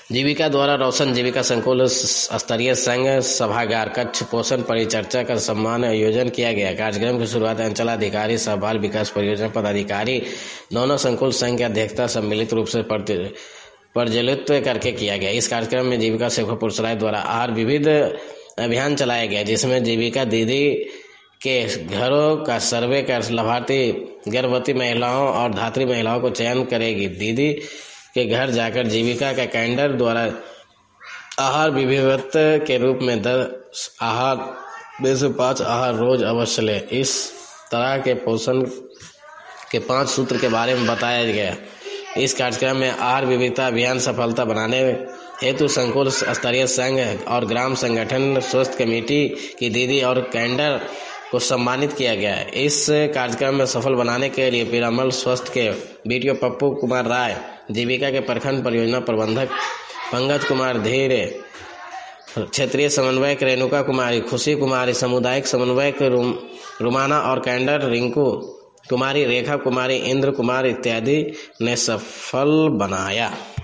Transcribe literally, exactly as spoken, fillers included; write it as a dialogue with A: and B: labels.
A: जीविका द्वारा रोशन जीविका संकुल स्तरीय संघ सभागार कक्ष पोषण परिचर्चा का सम्मान आयोजन किया गया। कार्यक्रम की शुरुआत अंचलाधिकारी सह बाल विकास परियोजना पदाधिकारी दोनों संकुल संघ की अध्यक्षता सम्मिलित रूप से प्रज्वलित करके किया गया। इस कार्यक्रम में जीविका सेवा पुरुषालय द्वारा आहार विविध अभियान चलाया गया, जिसमें जीविका दीदी के घरों का सर्वे कर लाभार्थी गर्भवती महिलाओं और धात्री महिलाओं को चयन करेगी। दीदी के घर जाकर जीविका का कैलेंडर द्वारा आहार विविधता के रूप में दस आहार में से पाँच आहार रोज अवश्य ले। इस तरह के पोषण के पांच सूत्र के बारे में बताया गया। इस कार्यक्रम में आहार विविधता अभियान सफलता बनाने हेतु संकुल स्तरीय संघ और ग्राम संगठन स्वस्थ कमेटी की दीदी और कैलेंडर को सम्मानित किया गया। इस कार्यक्रम में सफल बनाने के लिए पीरामल स्वस्थ के बीटीओ पप्पू कुमार राय, जीविका के प्रखंड परियोजना प्रबंधक पंकज कुमार धीरे, क्षेत्रीय समन्वयक रेणुका कुमारी, खुशी कुमारी, सामुदायिक समन्वयक रुम, रुमाना और कैलेंडर रिंकू कुमारी, रेखा कुमारी, इंद्र कुमार इत्यादि ने सफल बनाया।